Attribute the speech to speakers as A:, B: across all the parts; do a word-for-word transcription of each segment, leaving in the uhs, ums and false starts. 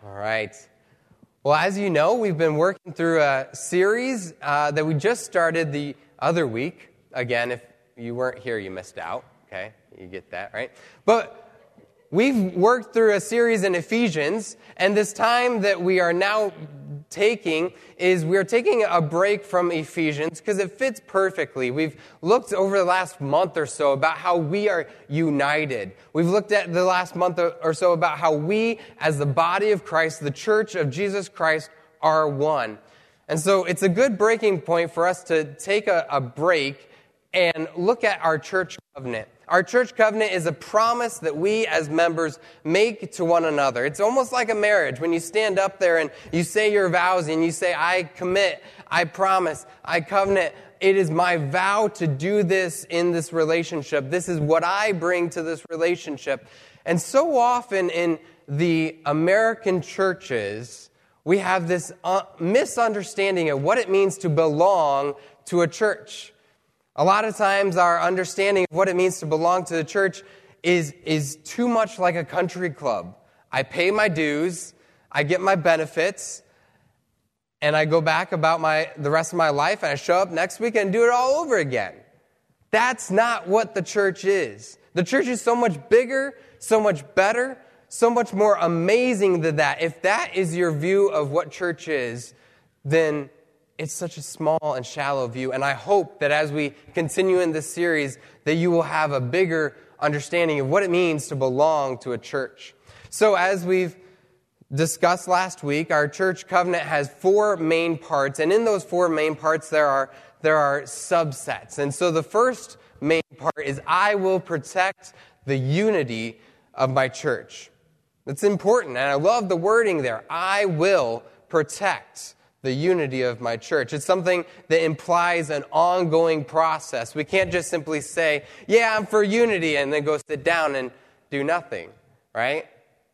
A: All right. Well, as you know, we've been working through a series uh, that we just started the other week. Again, if you weren't here, you missed out. Okay, you get that, right? But we've worked through a series in Ephesians, and this time that we are now taking is we're taking a break from Ephesians because it fits perfectly. We've looked over the last month or so about how we are united. We've looked at the last month or so about how we, as the body of Christ, the church of Jesus Christ, are one. And so it's a good breaking point for us to take a, a break and look at our church covenant. Our church covenant is a promise that we as members make to one another. It's almost like a marriage. When you stand up there and you say your vows and you say, I commit, I promise, I covenant. It is my vow to do this in this relationship. This is what I bring to this relationship. And so often in the American churches, we have this uh, misunderstanding of what it means to belong to a church. A lot of times our understanding of what it means to belong to the church is, is too much like a country club. I pay my dues, I get my benefits, and I go back about my the rest of my life, and I show up next week and do it all over again. That's not what the church is. The church is so much bigger, so much better, so much more amazing than that. If that is your view of what church is, then it's such a small and shallow view, and I hope that as we continue in this series, that you will have a bigger understanding of what it means to belong to a church. So as we've discussed last week, our church covenant has four main parts, and in those four main parts, there are, there are subsets. And so the first main part is, I will protect the unity of my church. That's important, and I love the wording there. I will protect the unity of my church. It's something that implies an ongoing process. We can't just simply say, yeah, I'm for unity, and then go sit down and do nothing, right?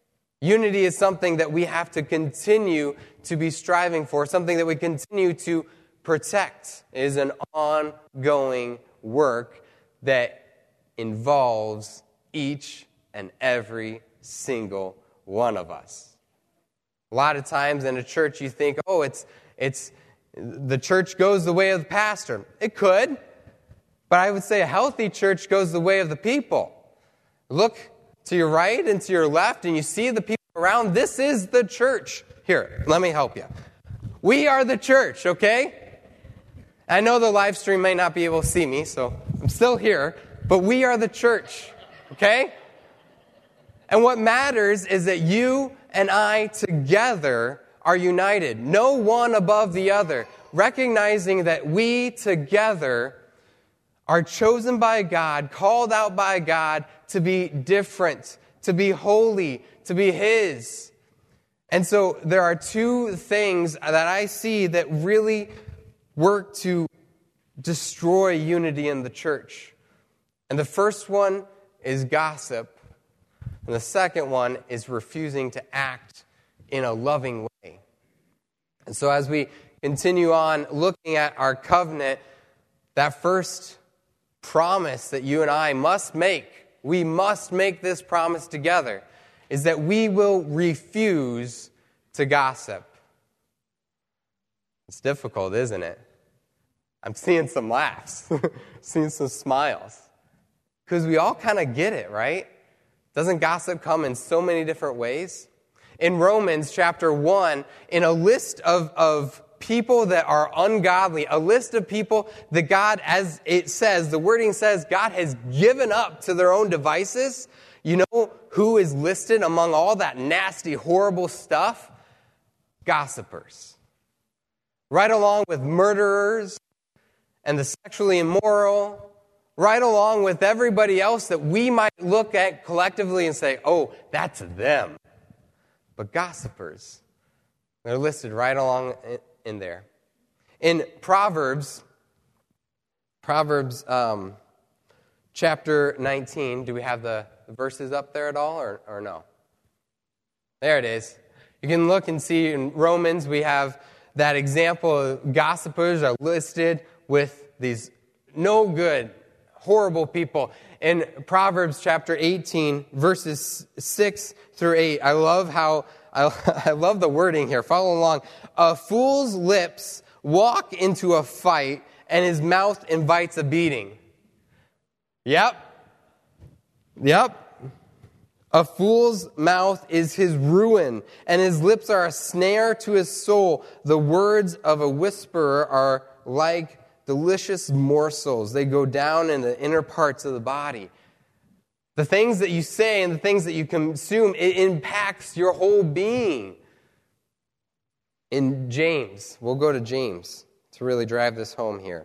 A: Unity is something that we have to continue to be striving for, something that we continue to protect. It is an ongoing work that involves each and every single one of us. A lot of times in a church you think, oh, it's it's the church goes the way of the pastor. It could, but I would say a healthy church goes the way of the people. Look to your right and to your left, and you see the people around. This is the church. Here, let me help you. We are the church, okay? I know the live stream may not be able to see me, so I'm still here, but we are the church, okay? And what matters is that you and I together are united, no one above the other, recognizing that we together are chosen by God, called out by God to be different, to be holy, to be His. And so there are two things that I see that really work to destroy unity in the church. And the first one is gossip. And the second one is refusing to act in a loving way. And so as we continue on looking at our covenant, that first promise that you and I must make, we must make this promise together, is that we will refuse to gossip. It's difficult, isn't it? I'm seeing some laughs, seeing some smiles. Because we all kind of get it, right? Doesn't gossip come in so many different ways? In Romans chapter one, in a list of, of people that are ungodly, a list of people that God, as it says, the wording says, God has given up to their own devices. You know who is listed among all that nasty, horrible stuff? Gossipers. Right along with murderers and the sexually immoral, right along with everybody else that we might look at collectively and say, oh, that's them. But gossipers, they're listed right along in there. In Proverbs, Proverbs um, chapter nineteen, do we have the verses up there at all, or, or no? There it is. You can look and see in Romans, we have that example of gossipers are listed with these no good, horrible people. In Proverbs chapter eighteen, verses six through eight, I love how I, I love the wording here. Follow along. A fool's lips walk into a fight, and his mouth invites a beating. Yep. Yep. A fool's mouth is his ruin, and his lips are a snare to his soul. The words of a whisperer are like delicious morsels. They go down in the inner parts of the body. The things that you say and the things that you consume, it impacts your whole being. In James, we'll go to James to really drive this home here.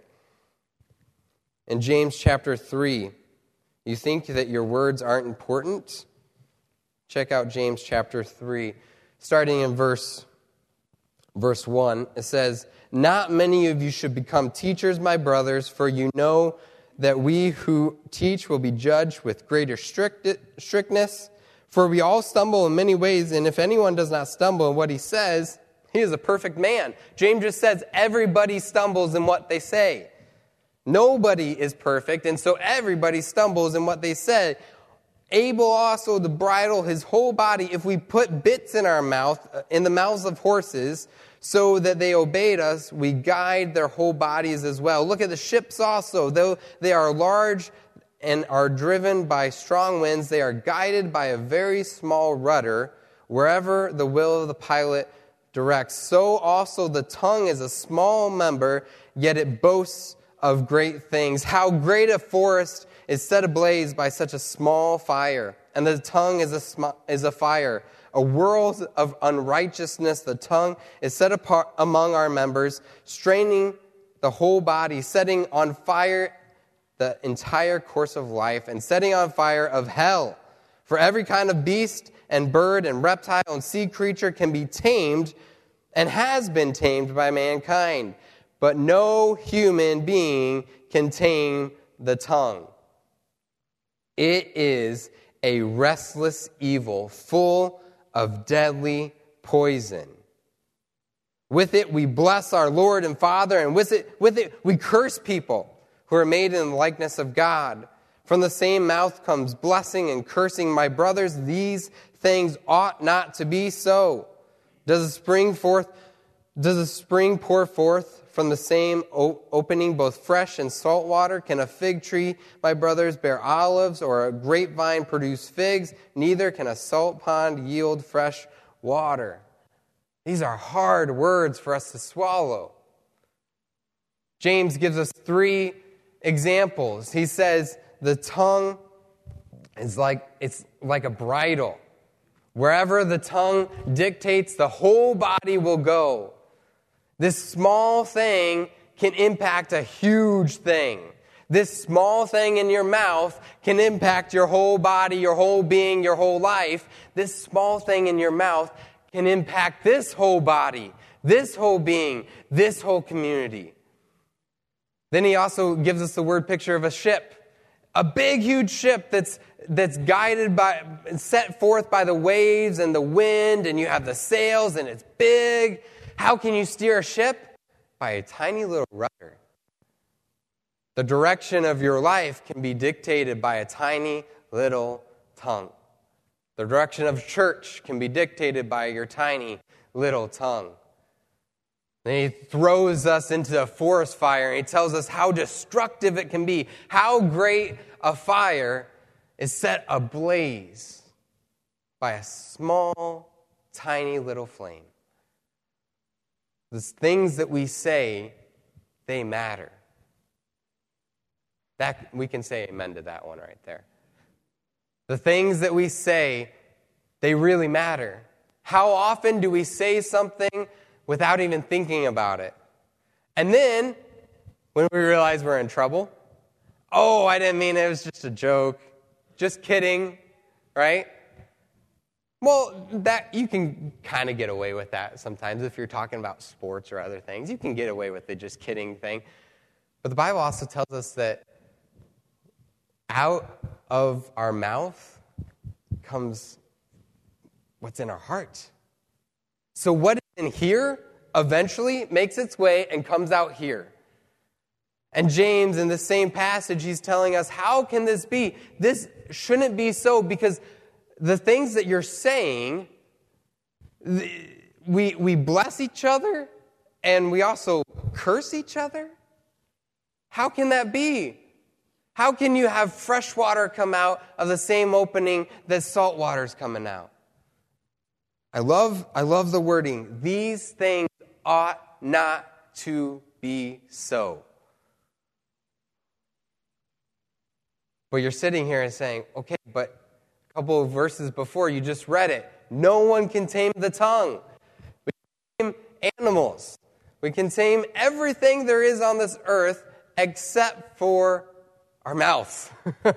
A: In James chapter three, you think that your words aren't important? Check out James chapter three, starting in verse, verse one. It says, "Not many of you should become teachers, my brothers, for you know that we who teach will be judged with greater strict, strictness. For we all stumble in many ways, and if anyone does not stumble in what he says, he is a perfect man." James just says everybody stumbles in what they say. Nobody is perfect, and so everybody stumbles in what they say. Able also to bridle his whole body if we put bits in our mouth, in the mouths of horses, so that they obeyed us, we guide their whole bodies as well. Look at the ships also. Though they are large and are driven by strong winds, they are guided by a very small rudder, wherever the will of the pilot directs. So also the tongue is a small member, yet it boasts of great things. How great a forest is set ablaze by such a small fire. And the tongue is a sm- is a fire, a world of unrighteousness. The tongue is set apart among our members, straining the whole body, setting on fire the entire course of life, and setting on fire of hell. For every kind of beast and bird and reptile and sea creature can be tamed and has been tamed by mankind. But no human being can tame the tongue. It is a restless evil full of deadly poison. With it we bless our Lord and Father, and with it, with it we curse people who are made in the likeness of God. From the same mouth comes blessing and cursing. My brothers, these things ought not to be so. Does a spring forth, does a spring pour forth from the same opening both fresh and salt water? Can a fig tree, my brothers, bear olives, or a grapevine produce figs? Neither can a salt pond yield fresh water. These are hard words for us to swallow. James gives us three examples. He says the tongue is like it's like a bridle. Wherever the tongue dictates, the whole body will go. This small thing can impact a huge thing. This small thing in your mouth can impact your whole body, your whole being, your whole life. This small thing in your mouth can impact this whole body, this whole being, this whole community. Then he also gives us the word picture of a ship. A big, huge ship that's that's guided by, set forth by the waves and the wind, and you have the sails, and it's big. How can you steer a ship? By a tiny little rudder. The direction of your life can be dictated by a tiny little tongue. The direction of church can be dictated by your tiny little tongue. And he throws us into a forest fire, and he tells us how destructive it can be, how great a fire is set ablaze by a small, tiny little flame. The things that we say, they matter. That we can say amen to that one right there. The things that we say, they really matter. How often do we say something without even thinking about it? And then, when we realize we're in trouble, oh, I didn't mean it, it was just a joke. Just kidding, right? Well, that you can kind of get away with that sometimes if you're talking about sports or other things. You can get away with the just kidding thing. But the Bible also tells us that out of our mouth comes what's in our heart. So what is in here eventually makes its way and comes out here. And James, in the same passage, he's telling us, how can this be? This shouldn't be so, because the things that you're saying, we, we bless each other and we also curse each other? How can that be? How can you have fresh water come out of the same opening that salt water is coming out? I love, I love the wording. These things ought not to be so. But you're sitting here and saying, okay, but a couple of verses before, you just read it. No one can tame the tongue. We can tame animals. We can tame everything there is on this earth except for our mouths.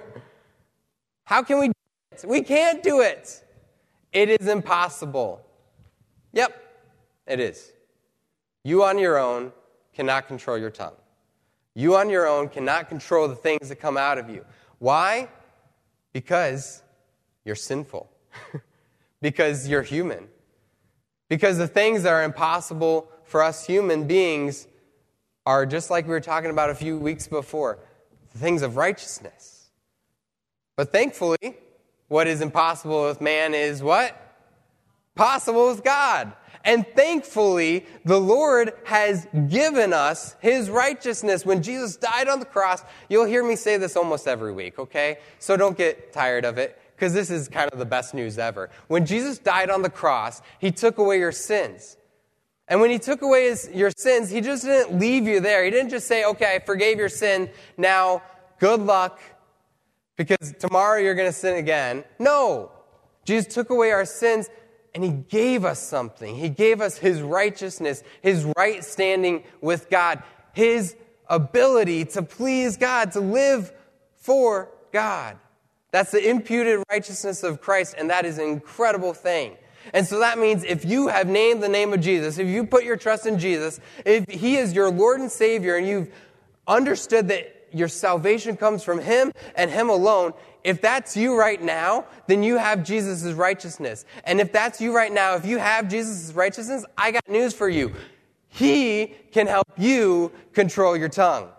A: How can we do it? We can't do it. It is impossible. Yep, it is. You on your own cannot control your tongue. You on your own cannot control the things that come out of you. Why? Because you're sinful. Because you're human. Because the things that are impossible for us human beings are just like we were talking about a few weeks before, the things of righteousness. But thankfully, what is impossible with man is what? Possible with God. And thankfully, the Lord has given us His righteousness. When Jesus died on the cross, you'll hear me say this almost every week, okay? So don't get tired of it, because this is kind of the best news ever. When Jesus died on the cross, He took away your sins. And when He took away his, your sins, He just didn't leave you there. He didn't just say, okay, I forgave your sin, now good luck, because tomorrow you're going to sin again. No. Jesus took away our sins, and He gave us something. He gave us His righteousness, His right standing with God, His ability to please God, to live for God. That's the imputed righteousness of Christ, and that is an incredible thing. And so that means if you have named the name of Jesus, if you put your trust in Jesus, if He is your Lord and Savior, and you've understood that your salvation comes from Him and Him alone, if that's you right now, then you have Jesus' righteousness. And if that's you right now, if you have Jesus' righteousness, I got news for you. He can help you control your tongue.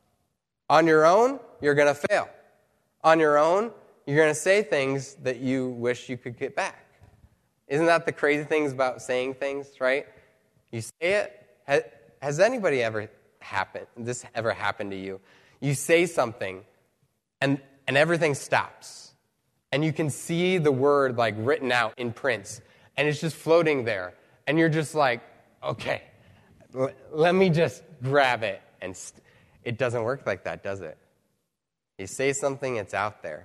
A: On your own, you're going to fail. On your own, you're going to say things that you wish you could get back. Isn't that the crazy things about saying things, right? You say it. Has, has anybody ever happened, this ever happened to you? You say something, and and everything stops. And you can see the word like written out in print, and it's just floating there. And you're just like, okay, l- let me just grab it. And st- it doesn't work like that, does it? You say something, it's out there.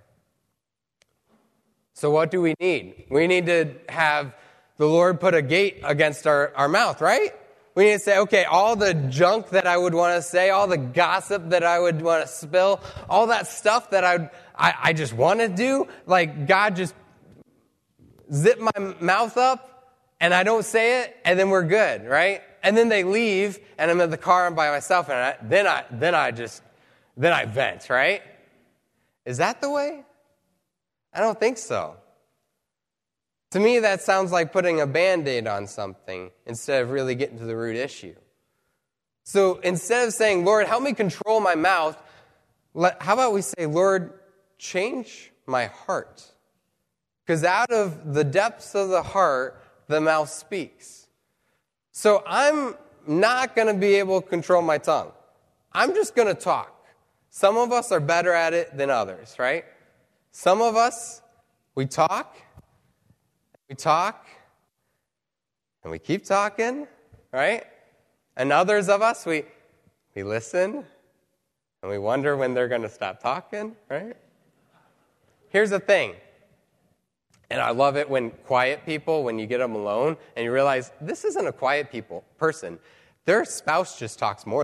A: So what do we need? We need to have the Lord put a gate against our, our mouth, right? We need to say, okay, all the junk that I would want to say, all the gossip that I would want to spill, all that stuff that I, I, I just want to do, like God just zip my mouth up and I don't say it, and then we're good, right? And then they leave, and I'm in the car and by myself, and I, then I then I just then I vent, right? Is that the way? I don't think so. To me, that sounds like putting a Band-Aid on something instead of really getting to the root issue. So instead of saying, Lord, help me control my mouth, let, how about we say, Lord, change my heart? Because out of the depths of the heart, the mouth speaks. So I'm not going to be able to control my tongue. I'm just going to talk. Some of us are better at it than others, right? Some of us, we talk, we talk, and we keep talking, right? And others of us, we we listen, and we wonder when they're going to stop talking, right? Here's the thing, and I love it when quiet people, when you get them alone, and you realize this isn't a quiet people person. Their spouse just talks more.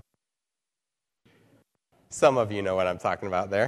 A: Some of you know what I'm talking about there.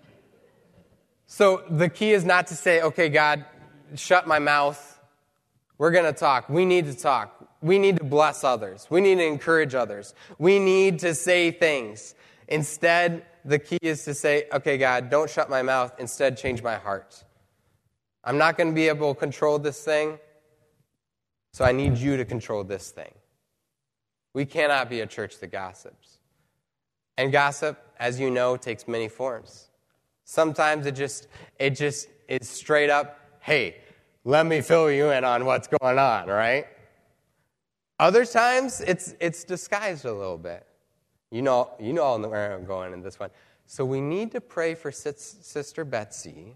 A: So the key is not to say, okay, God, shut my mouth. We're going to talk. We need to talk. We need to bless others. We need to encourage others. We need to say things. Instead, the key is to say, okay, God, don't shut my mouth. Instead, change my heart. I'm not going to be able to control this thing, so I need you to control this thing. We cannot be a church that gossips. And gossip, as you know, takes many forms. Sometimes it just it just is straight up, hey, let me fill you in on what's going on, right? Other times, it's it's disguised a little bit. You know, you know all where I'm going in this one. So we need to pray for Sister Betsy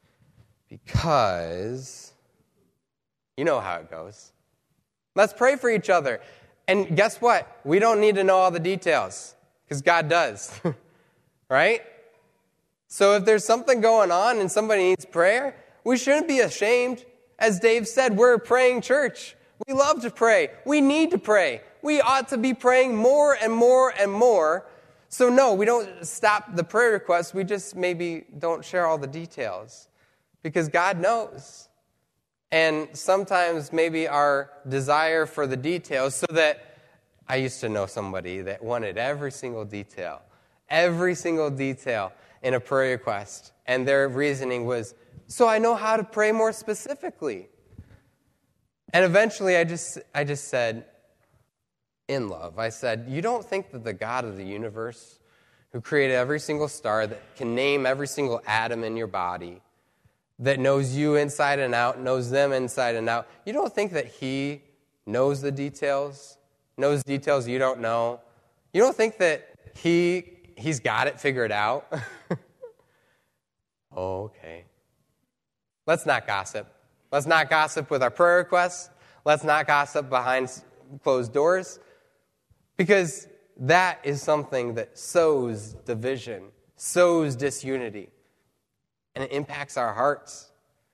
A: because you know how it goes. Let's pray for each other. And guess what? We don't need to know all the details because God does, right? So if there's something going on and somebody needs prayer, we shouldn't be ashamed. As Dave said, we're a praying church. We love to pray. We need to pray. We ought to be praying more and more and more. So no, we don't stop the prayer requests. We just maybe don't share all the details because God knows. And sometimes maybe our desire for the details so that I used to know somebody that wanted every single detail, every single detail in a prayer request. And their reasoning was, so I know how to pray more specifically. And eventually I just I just said, in love, I said, you don't think that the God of the universe, who created every single star, that can name every single atom in your body, that knows you inside and out, knows them inside and out, you don't think that he knows the details, knows details you don't know? You don't think that he he's got it figured out? Oh, okay. Let's not gossip. Let's not gossip with our prayer requests. Let's not gossip behind closed doors. Because that is something that sows division, sows disunity, and it impacts our hearts.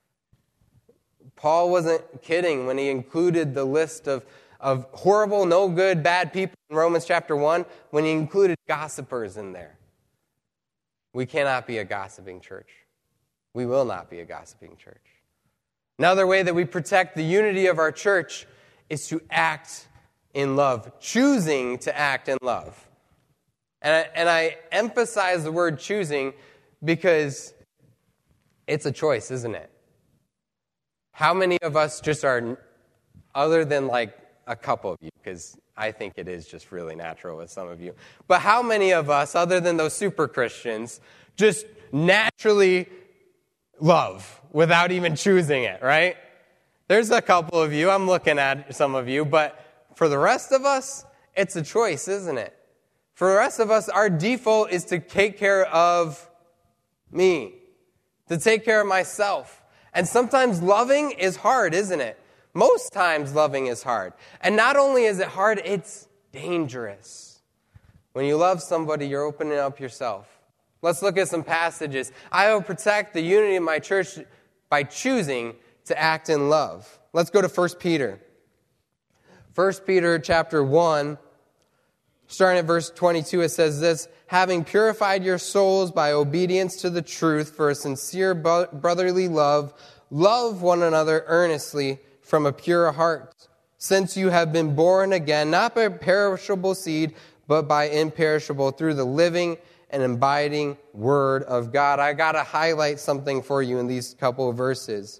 A: Paul wasn't kidding when he included the list of, of horrible, no good, bad people in Romans chapter one, when he included gossipers in there. We cannot be a gossiping church. We will not be a gossiping church. Another way that we protect the unity of our church is to act in love, choosing to act in love. And I, and I emphasize the word choosing because it's a choice, isn't it? How many of us just are, other than like a couple of you, because I think it is just really natural with some of you, but how many of us, other than those super Christians, just naturally love without even choosing it, right? There's a couple of you, I'm looking at some of you, but for the rest of us, it's a choice, isn't it? For the rest of us, our default is to take care of me, to take care of myself. And sometimes loving is hard, isn't it? Most times loving is hard. And not only is it hard, it's dangerous. When you love somebody, you're opening up yourself. Let's look at some passages. I will protect the unity of my church by choosing to act in love. Let's go to First Peter. First Peter chapter one, starting at verse twenty-two, it says this, having purified your souls by obedience to the truth for a sincere brotherly love, love one another earnestly from a pure heart, since you have been born again, not by perishable seed, but by imperishable, through the living and abiding word of God. I got to highlight something for you in these couple of verses.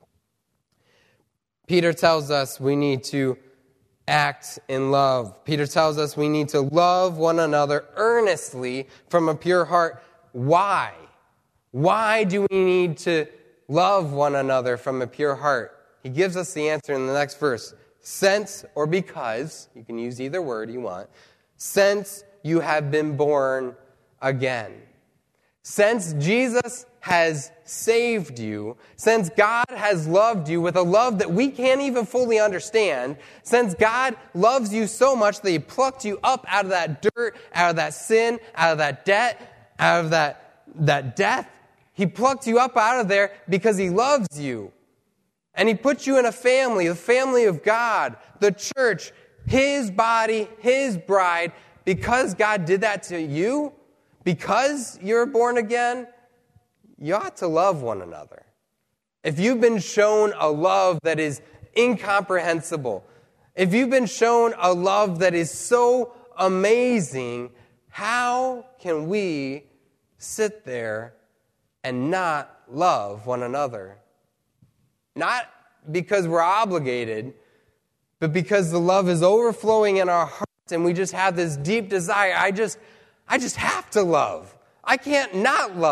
A: Peter tells us we need to act in love. Peter tells us we need to love one another earnestly from a pure heart. Why? Why do we need to love one another from a pure heart? He gives us the answer in the next verse. Since, or because, you can use either word you want, since you have been born again. Since Jesus has saved you, since God has loved you with a love that we can't even fully understand, since God loves you so much that He plucked you up out of that dirt, out of that sin, out of that debt, out of that, that death, He plucked you up out of there because He loves you. And He put you in a family, the family of God, the church, His body, His bride. Because God did that to you, because you're born again, you ought to love one another. If you've been shown a love that is incomprehensible, if you've been shown a love that is so amazing, how can we sit there and not love one another? Not because we're obligated, but because the love is overflowing in our hearts and we just have this deep desire. I just, I just have to love. I can't not love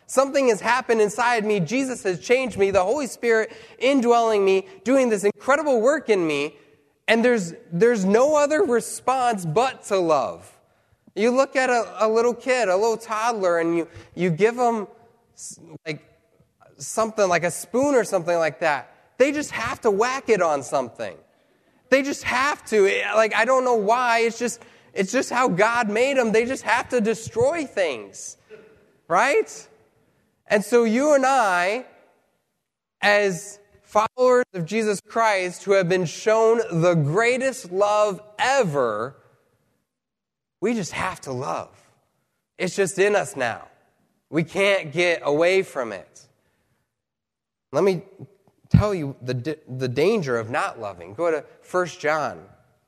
A: Something has happened inside me. Jesus has changed me. The Holy Spirit indwelling me, doing this incredible work in me. And there's there's no other response but to love. You look at a, a little kid, a little toddler, and you, you give them like something like a spoon or something like that. They just have to whack it on something. They just have to. Like, I don't know why. It's just it's just how God made them. They just have to destroy things. Right? And so you and I, as followers of Jesus Christ who have been shown the greatest love ever, we just have to love. It's just in us now. We can't get away from it. Let me tell you the, the danger of not loving. Go to First John.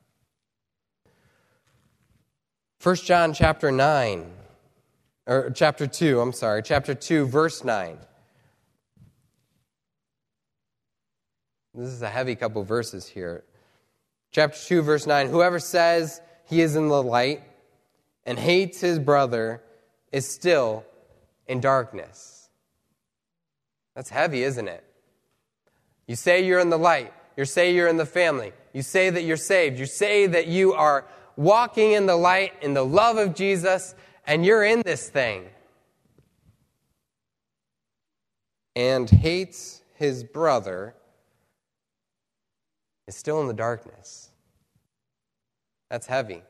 A: First John chapter nine. Or chapter two, I'm sorry. Chapter two, verse nine. This is a heavy couple verses here. Chapter two, verse nine. Whoever says he is in the light and hates his brother is still in darkness. That's heavy, isn't it? You say you're in the light. You say you're in the family. You say that you're saved. You say that you are walking in the light, in the love of Jesus, and you're in this thing. And hates his brother is still in the darkness. That's heavy.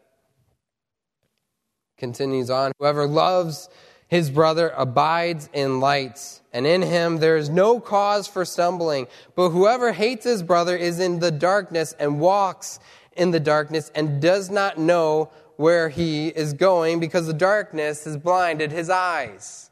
A: Continues on. Whoever loves his brother abides in light, and in him there is no cause for stumbling. But whoever hates his brother is in the darkness and walks in the darkness and does not know where he is going because the darkness has blinded his eyes.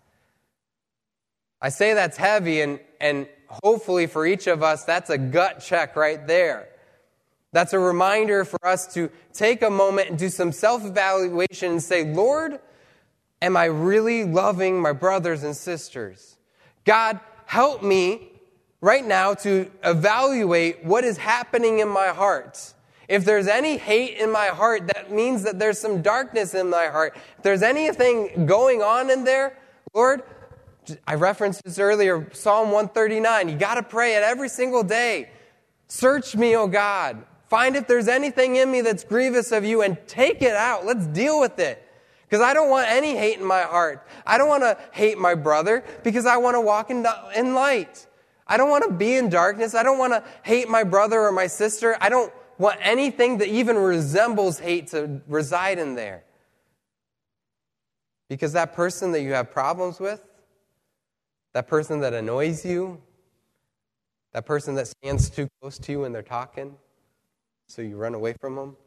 A: I say that's heavy, and, and hopefully for each of us, that's a gut check right there. That's a reminder for us to take a moment and do some self-evaluation and say, Lord, am I really loving my brothers and sisters? God, help me right now to evaluate what is happening in my heart. If there's any hate in my heart, that means that there's some darkness in my heart. If there's anything going on in there, Lord, I referenced this earlier, Psalm one thirty-nine. You got to pray it every single day. Search me, O God. Find if there's anything in me that's grievous of you and take it out. Let's deal with it. Because I don't want any hate in my heart. I don't want to hate my brother because I want to walk in, in light. I don't want to be in darkness. I don't want to hate my brother or my sister. I don't want anything that even resembles hate to reside in there. Because that person that you have problems with, that person that annoys you, that person that stands too close to you when they're talking, so you run away from them,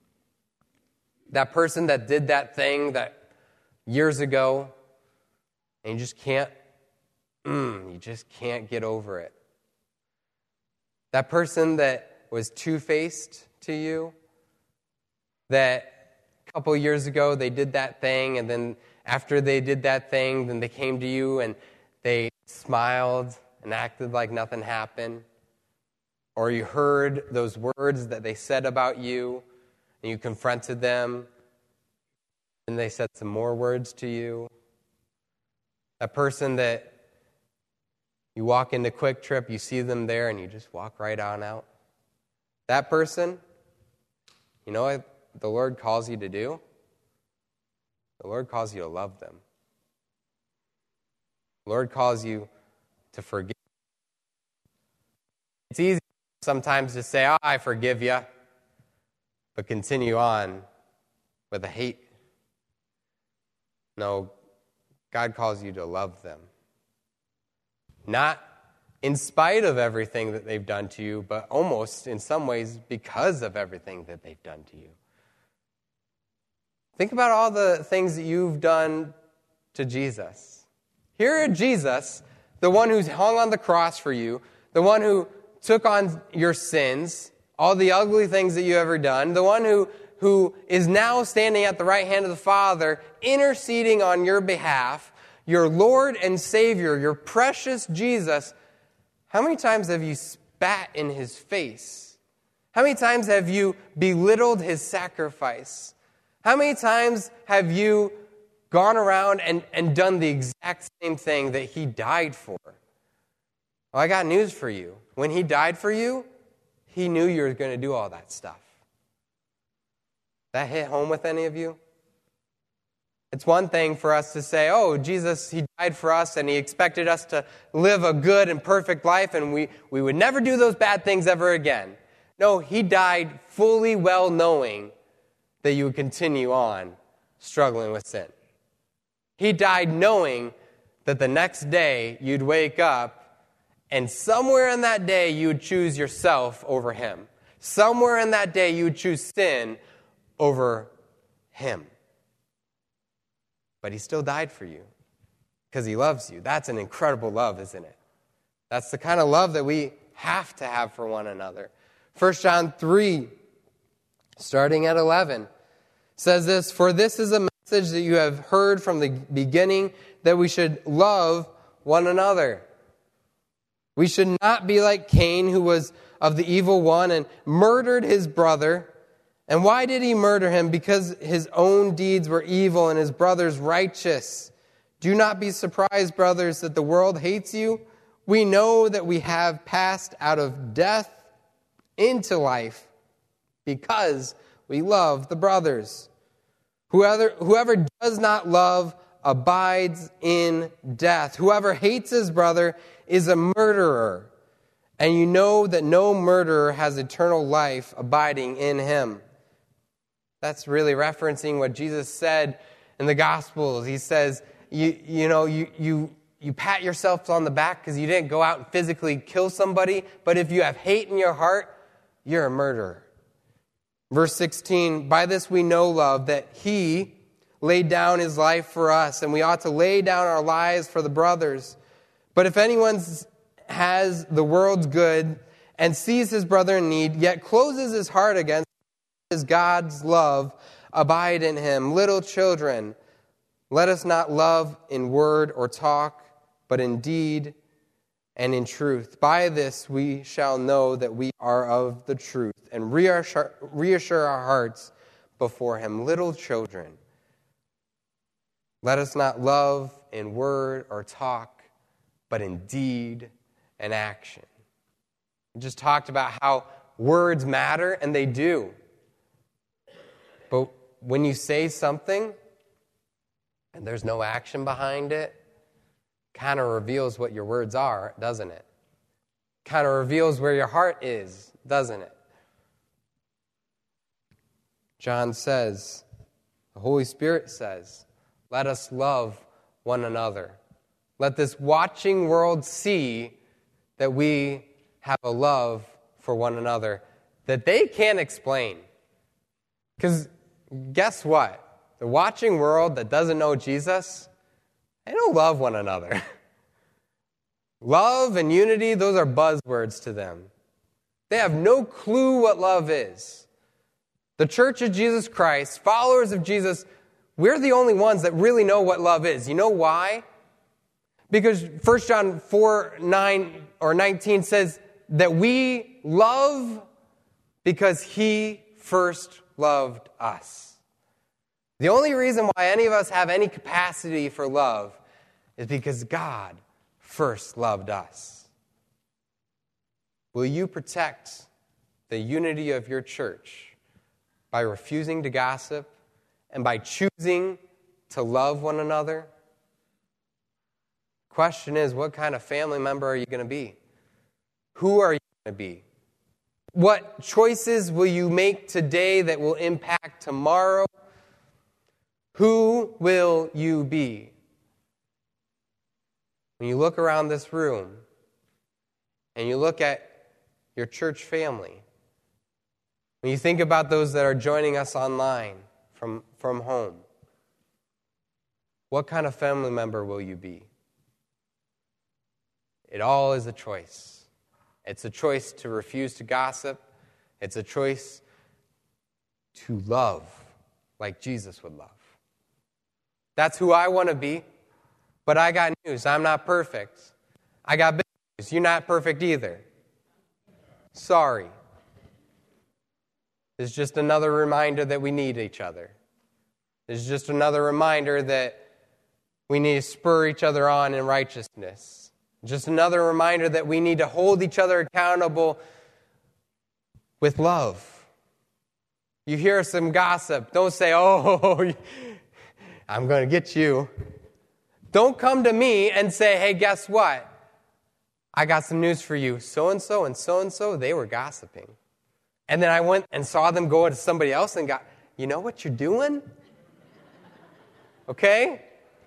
A: that person that did that thing that years ago, and you just can't, mm, you just can't get over it. That person that was two-faced to you, that a couple years ago they did that thing, and then after they did that thing, then they came to you and they smiled and acted like nothing happened. Or you heard those words that they said about you, and you confronted them, and they said some more words to you. That person that you walk into Quick Trip, you see them there, and you just walk right on out. That person, you know what the Lord calls you to do? The Lord calls you to love them. The Lord calls you to forgive. It's easy sometimes to say, oh, I forgive you, but continue on with the hate. No, God calls you to love them. Not in spite of everything that they've done to you, but almost in some ways because of everything that they've done to you. Think about all the things that you've done to Jesus. Here at Jesus, the one who's hung on the cross for you, the one who took on your sins, all the ugly things that you ever done, the one who, who is now standing at the right hand of the Father, interceding on your behalf, your Lord and Savior, your precious Jesus. How many times have you spat in his face? How many times have you belittled his sacrifice? How many times have you gone around and, and done the exact same thing that he died for. Well, I got news for you. When he died for you, he knew you were going to do all that stuff. That hit home with any of you? It's one thing for us to say, oh, Jesus, he died for us and he expected us to live a good and perfect life and we, we would never do those bad things ever again. No, he died fully well knowing that you would continue on struggling with sin. He died knowing that the next day you'd wake up and somewhere in that day you would choose yourself over him. Somewhere in that day you would choose sin over him. But he still died for you because he loves you. That's an incredible love, isn't it? That's the kind of love that we have to have for one another. First John three, starting at eleven, says this, "For this is a message that you have heard from the beginning, that we should love one another. We should not be like Cain, who was of the evil one and murdered his brother. And why did he murder him? Because his own deeds were evil and his brother's righteous. Do not be surprised, brothers, that the world hates you. We know that we have passed out of death into life because we love the brothers. Whoever, whoever does not love abides in death. Whoever hates his brother is a murderer. And you know that no murderer has eternal life abiding in him." That's really referencing what Jesus said in the Gospels. He says, you, you know, you, you, you pat yourself on the back because you didn't go out and physically kill somebody, but if you have hate in your heart, you're a murderer. Verse sixteen, "By this we know love, that he laid down his life for us, and we ought to lay down our lives for the brothers. But if anyone has the world's good and sees his brother in need, yet closes his heart against his God's love abide in him. Little children, let us not love in word or talk, but in deed and in truth. By this we shall know that we are of the truth, and reassure, reassure our hearts before him. Little children, let us not love in word or talk, but in deed and action." We just talked about how words matter, and they do. But when you say something and there's no action behind it, kind of reveals what your words are, doesn't it? Kind of reveals where your heart is, doesn't it? John says, the Holy Spirit says, let us love one another. Let this watching world see that we have a love for one another that they can't explain. Because guess what? The watching world that doesn't know Jesus, they don't love one another. Love and unity, those are buzzwords to them. They have no clue what love is. The Church of Jesus Christ, followers of Jesus, we're the only ones that really know what love is. You know why? Because First John four, nine or nineteen says that we love because he first loved us. The only reason why any of us have any capacity for love is because God first loved us. Will you protect the unity of your church by refusing to gossip and by choosing to love one another? Question is, what kind of family member are you going to be? Who are you going to be? What choices will you make today that will impact tomorrow? Who will you be? When you look around this room and you look at your church family, when you think about those that are joining us online from, from home, what kind of family member will you be? It all is a choice. It's a choice to refuse to gossip. It's a choice to love like Jesus would love. That's who I want to be. But I got news. I'm not perfect. I got big news. You're not perfect either. Sorry. It's just another reminder that we need each other. It's just another reminder that we need to spur each other on in righteousness. Just another reminder that we need to hold each other accountable with love. You hear some gossip, don't say, oh, I'm going to get you. Don't come to me and say, hey, guess what? I got some news for you. So-and-so and so-and-so, they were gossiping. And then I went and saw them go to somebody else and got, you know what you're doing? Okay?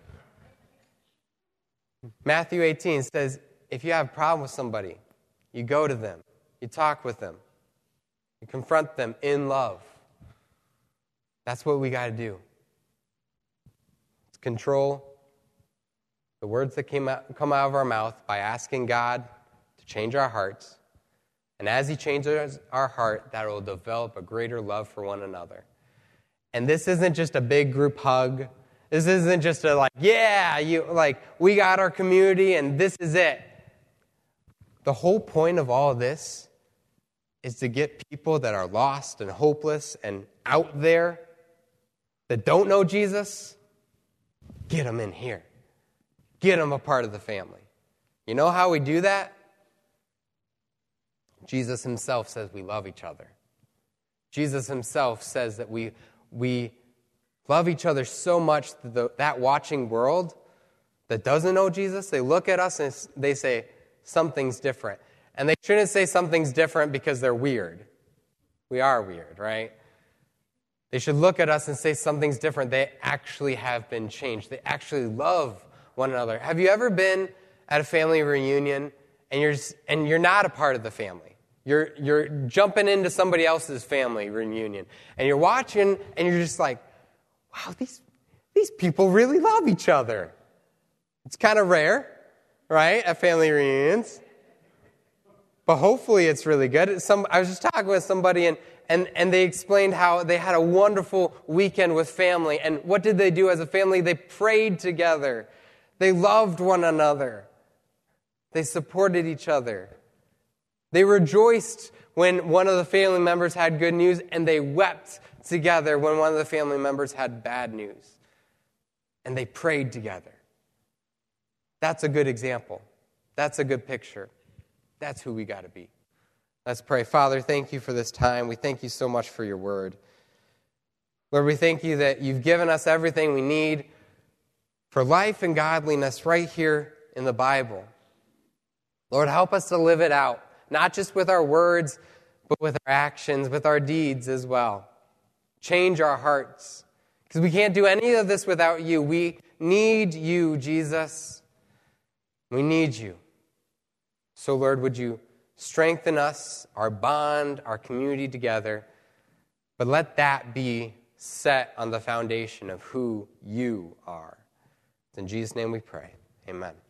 A: Matthew eighteen says, if you have a problem with somebody, you go to them. You talk with them. You confront them in love. That's what we got to do. It's control the words that came out, come out of our mouth by asking God to change our hearts. And as He changes our heart, that will develop a greater love for one another. And this isn't just a big group hug. This isn't just a like, yeah, you like we got our community and this is it. The whole point of all of this is to get people that are lost and hopeless and out there that don't know Jesus, get them in here. Get them a part of the family. You know how we do that? Jesus Himself says we love each other. Jesus Himself says that we we love each other so much that the, that watching world that doesn't know Jesus, they look at us and they say, something's different. And they shouldn't say something's different because they're weird. We are weird, right? They should look at us and say something's different. They actually have been changed. They actually love one another. Have you ever been at a family reunion and you're and you're not a part of the family? You're you're jumping into somebody else's family reunion and you're watching and you're just like, wow, these these people really love each other. It's kind of rare, right, at family reunions. But hopefully it's really good. Some I was just talking with somebody and And, and they explained how they had a wonderful weekend with family. And what did they do as a family? They prayed together. They loved one another. They supported each other. They rejoiced when one of the family members had good news, and they wept together when one of the family members had bad news. And they prayed together. That's a good example. That's a good picture. That's who we got to be. Let's pray. Father, thank you for this time. We thank you so much for your word. Lord, we thank you that you've given us everything we need for life and godliness right here in the Bible. Lord, help us to live it out, not just with our words, but with our actions, with our deeds as well. Change our hearts, because we can't do any of this without you. We need you, Jesus. We need you. So, Lord, would you strengthen us, our bond, our community together, but let that be set on the foundation of who you are. It's in Jesus' name we pray. Amen.